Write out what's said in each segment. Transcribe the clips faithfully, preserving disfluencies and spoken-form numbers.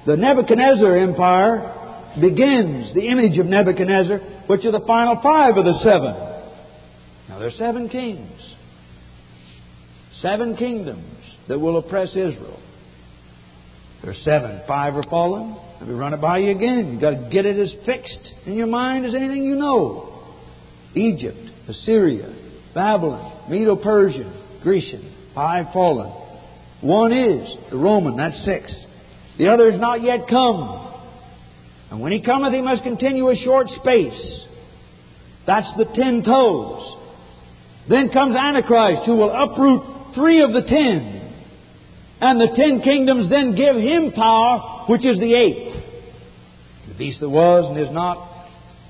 The Nebuchadnezzar Empire begins, the image of Nebuchadnezzar, which are the final five of the seven. Now there are seven kings. Seven kingdoms that will oppress Israel. There are seven. Five are fallen. Let me run it by you again. You've got to get it as fixed in your mind as anything you know. Egypt, Assyria, Babylon, Medo-Persian, Grecian. Five fallen. One is the Roman. That's six. The other is not yet come. And when He cometh, He must continue a short space. That's the ten toes. Then comes Antichrist, who will uproot three of the ten. And the ten kingdoms then give him power, which is the eighth. The beast that was and is not,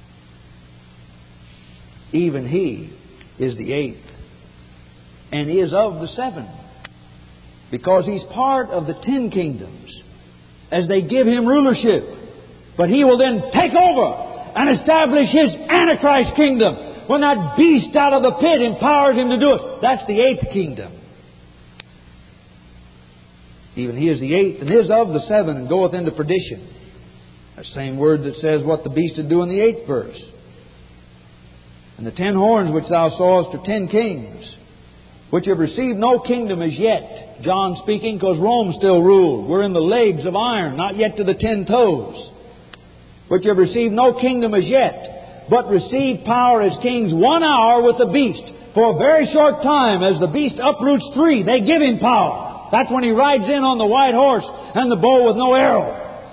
even he is the eighth. And is of the seven. Because he's part of the ten kingdoms as they give him rulership. But he will then take over and establish his Antichrist kingdom. When that beast out of the pit empowers him to do it. That's the eighth kingdom. Even he is the eighth, and is of the seven, and goeth into perdition. That same word that says what the beast did do in the eighth verse. And the ten horns which thou sawest are ten kings, which have received no kingdom as yet. John speaking, because Rome still ruled. We're in the legs of iron, not yet to the ten toes. Which have received no kingdom as yet, but receive power as kings one hour with the beast. For a very short time, as the beast uproots three, they give him power. That's when he rides in on the white horse and the bow with no arrow.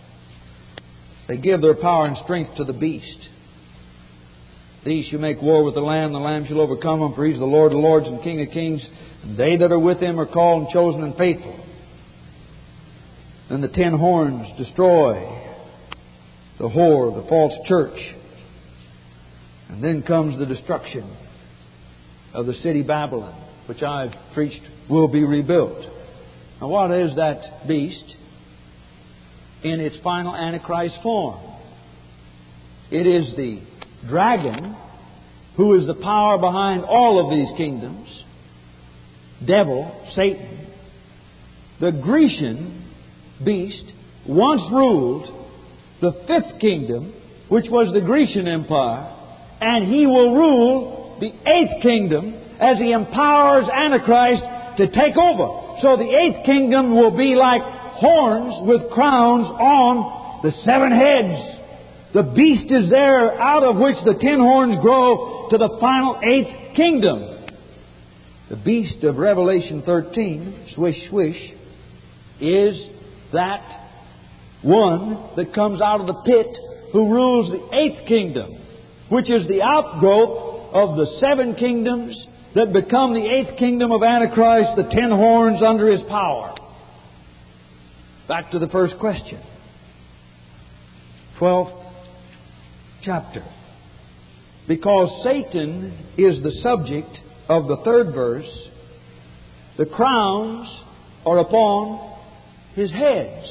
They give their power and strength to the beast. These shall make war with the Lamb. The Lamb shall overcome them, for He's the Lord of lords and King of kings. And they that are with Him are called and chosen and faithful. And the ten horns destroy the whore, the false church. And then comes the destruction of the city Babylon, which I've preached will be rebuilt. Now what is that beast in its final Antichrist form? It is the dragon, who is the power behind all of these kingdoms. Devil, Satan. The Grecian beast once ruled the fifth kingdom, which was the Grecian Empire, and he will rule the eighth kingdom as he empowers Antichrist to take over. So the eighth kingdom will be like horns with crowns on the seven heads. The beast is there, out of which the ten horns grow to the final eighth kingdom. The beast of Revelation thirteen, swish, swish, is that one that comes out of the pit who rules the eighth kingdom, which is the outgrowth of the seven kingdoms that become the eighth kingdom of Antichrist, the ten horns under his power. Back to the first question. Twelfth chapter. Because Satan is the subject of the third verse, the crowns are upon his heads.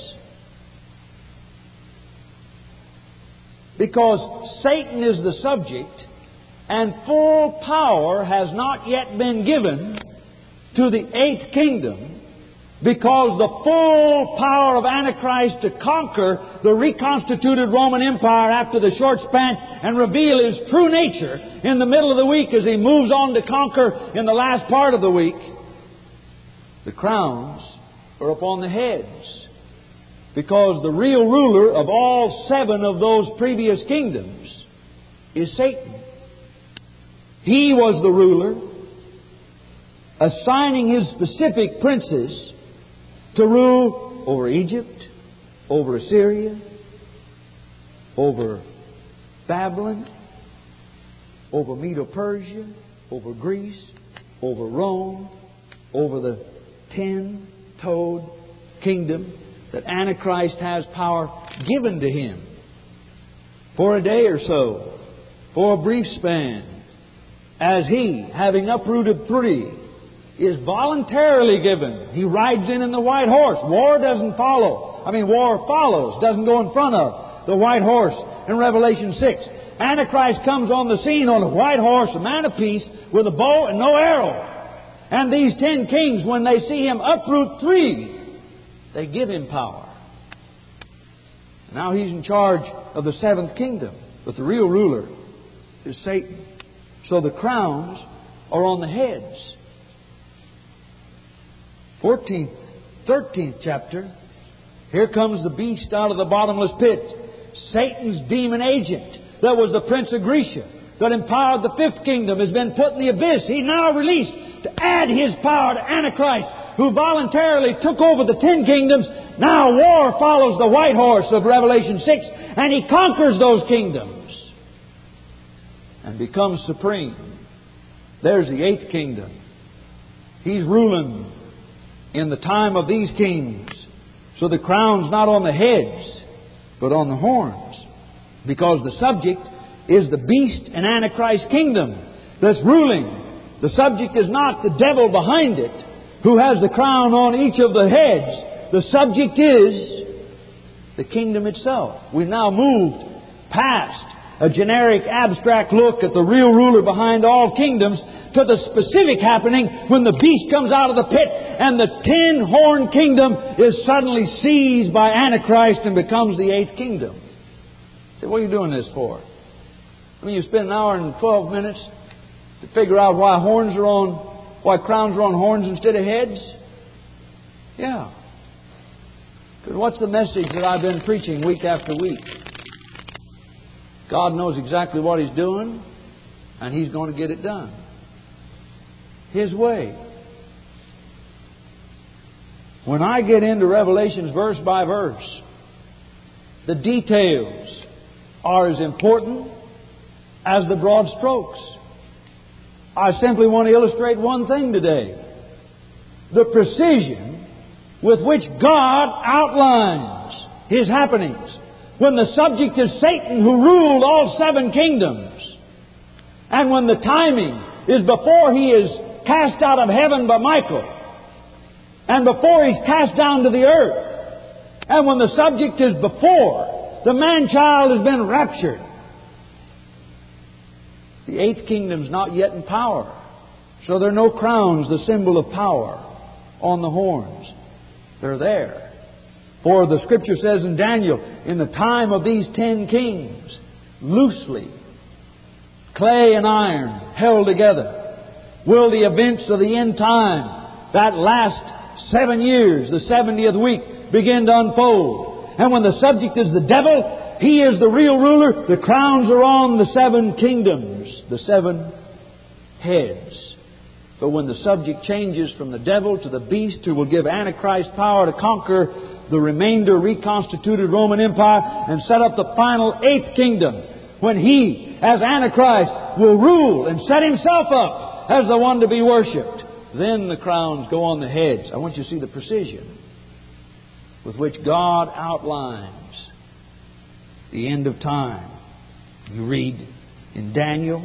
Because Satan is the subject, and full power has not yet been given to the eighth kingdom, because the full power of Antichrist to conquer the reconstituted Roman Empire after the short span and reveal his true nature in the middle of the week as he moves on to conquer in the last part of the week, the crowns are upon the heads. Because the real ruler of all seven of those previous kingdoms is Satan. He was the ruler, assigning his specific princes to rule over Egypt, over Assyria, over Babylon, over Medo-Persia, over Greece, over Rome, over the ten-toed kingdom that Antichrist has power given to him for a day or so, for a brief span, as he, having uprooted three, is voluntarily given. He rides in in the white horse. War doesn't follow. I mean, war follows, doesn't go in front of the white horse in Revelation six. Antichrist comes on the scene on a white horse, a man of peace, with a bow and no arrow. And these ten kings, when they see him uproot three, they give him power. Now He's in charge of the seventh kingdom. But the real ruler is Satan. So the crowns are on the heads. fourteenth, thirteenth chapter. Here comes the beast out of the bottomless pit. Satan's demon agent that was the prince of Grecia, that empowered the fifth kingdom, has been put in the abyss. He's now released to add his power to Antichrist, who voluntarily took over the ten kingdoms. Now war follows the white horse of Revelation six, and he conquers those kingdoms and becomes supreme. There's the eighth kingdom. He's ruling in the time of these kings. So the crown's not on the heads, but on the horns. Because the subject is the beast and Antichrist kingdom that's ruling. The subject is not the devil behind it, who has the crown on each of the heads. The subject is the kingdom itself. We've now moved past a generic, abstract look at the real ruler behind all kingdoms to the specific happening when the beast comes out of the pit and the ten-horned kingdom is suddenly seized by Antichrist and becomes the eighth kingdom. You say, what are you doing this for? I mean, you spend an hour and twelve minutes to figure out why horns are on, why crowns are on horns instead of heads? Yeah. Because what's the message that I've been preaching week after week? God knows exactly what He's doing, and He's going to get it done His way. When I get into Revelations verse by verse, the details are as important as the broad strokes. I simply want to illustrate one thing today. The precision with which God outlines His happenings. When the subject is Satan, who ruled all seven kingdoms. And when the timing is before he is cast out of heaven by Michael. And before he's cast down to the earth. And when the subject is before the man-child has been raptured. The eighth kingdom's not yet in power. So there are no crowns, the symbol of power, on the horns. They're there. For the Scripture says in Daniel, in the time of these ten kings, loosely, clay and iron held together, will the events of the end time, that last seven years, the seventieth week, begin to unfold. And when the subject is the devil, he is the real ruler. The crowns are on the seven kingdoms, the seven heads. But when the subject changes from the devil to the beast, who will give Antichrist power to conquer the remainder reconstituted Roman Empire and set up the final eighth kingdom, when he, as Antichrist, will rule and set himself up as the one to be worshipped, then the crowns go on the heads. I want you to see the precision with which God outlines the end of time. You read in Daniel,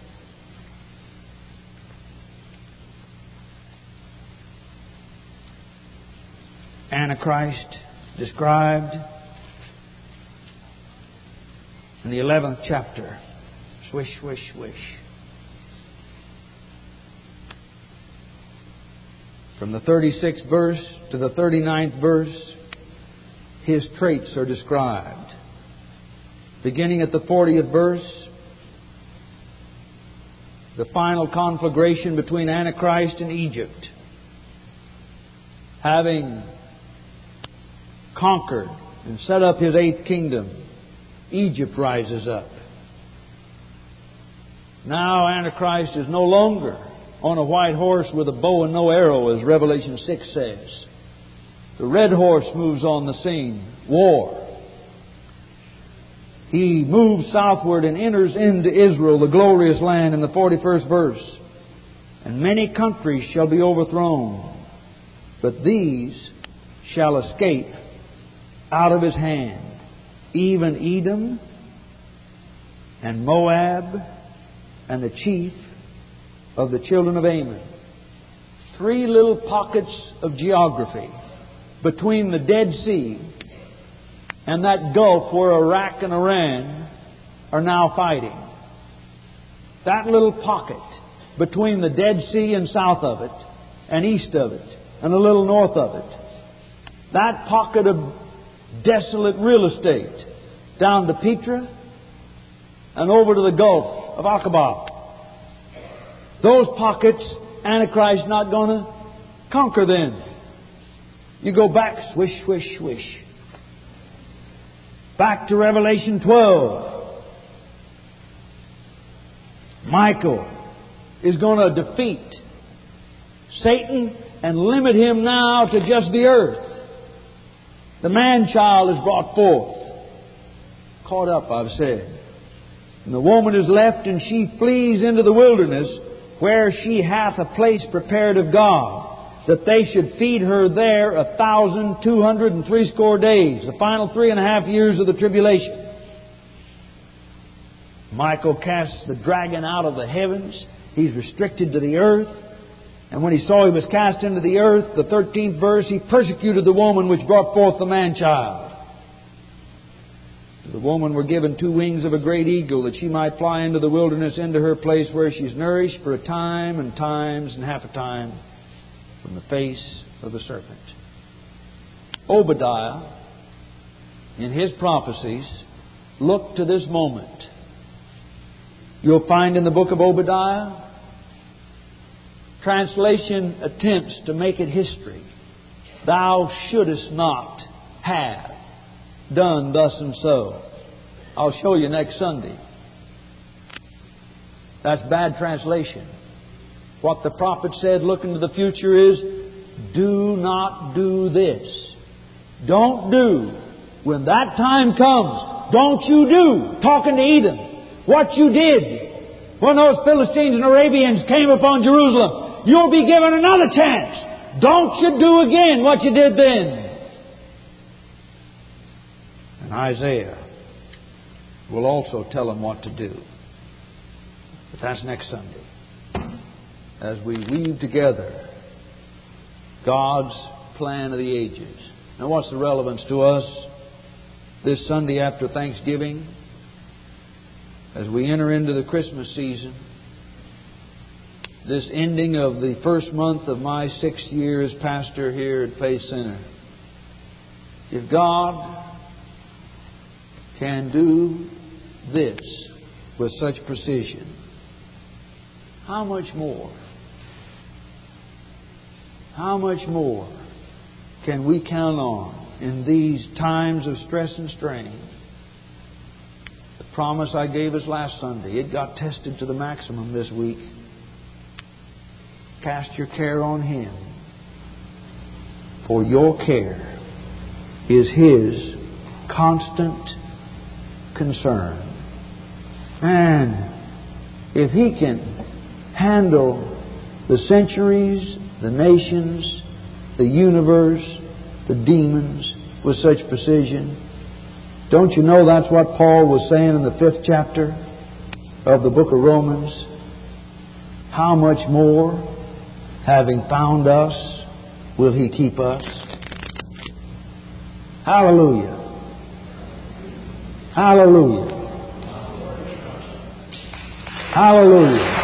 Antichrist described in the eleventh chapter. Swish, swish, swish. From the thirty-sixth verse to the thirty-ninth verse, his traits are described. Beginning at the fortieth verse, the final conflagration between Antichrist and Egypt. Having conquered and set up his eighth kingdom, Egypt rises up. Now Antichrist is no longer on a white horse with a bow and no arrow, as Revelation six says. The red horse moves on the scene. War. He moves southward and enters into Israel, the glorious land, in the forty-first verse. And many countries shall be overthrown, but these shall escape out of his hand, even Edom and Moab and the chief of the children of Ammon. Three little pockets of geography between the Dead Sea and that Gulf where Iraq and Iran are now fighting. That little pocket between the Dead Sea and south of it and east of it and a little north of it. That pocket of desolate real estate down to Petra and over to the Gulf of Aqaba. Those pockets, Antichrist not going to conquer them. You go back, swish, swish, swish. Back to Revelation twelve. Michael is going to defeat Satan and limit him now to just the earth. The man-child is brought forth. Caught up, I've said. And the woman is left, and she flees into the wilderness, where she hath a place prepared of God, that they should feed her there a thousand two hundred and threescore days, the final three and a half years of the tribulation. Michael casts the dragon out of the heavens. He's restricted to the earth. And when he saw he was cast into the earth, the thirteenth verse, he persecuted the woman which brought forth the man-child. The woman were given two wings of a great eagle, that she might fly into the wilderness, into her place where she's nourished for a time and times and half a time from the face of the serpent. Obadiah, in his prophecies, looked to this moment. You'll find in the book of Obadiah, translation attempts to make it history. Thou shouldest not have done thus and so. I'll show you next Sunday. That's bad translation. What the prophet said looking to the future is, do not do this. Don't do. When that time comes, don't you do. Talking to Edom. What you did when those Philistines and Arabians came upon Jerusalem, you'll be given another chance. Don't you do again what you did then. And Isaiah will also tell them what to do. But that's next Sunday. As we weave together God's plan of the ages. Now, what's the relevance to us this Sunday after Thanksgiving? As we enter into the Christmas season, this ending of the first month of my sixth year as pastor here at Faith Center. If God can do this with such precision, how much more, how much more can we count on in these times of stress and strain? The promise I gave us last Sunday, it got tested to the maximum this week. Cast your care on Him, for your care is His constant concern. And if He can handle the centuries, the nations, the universe, the demons with such precision, don't you know that's what Paul was saying in the fifth chapter of the book of Romans? How much more, having found us, will He keep us? Hallelujah. Hallelujah. Hallelujah.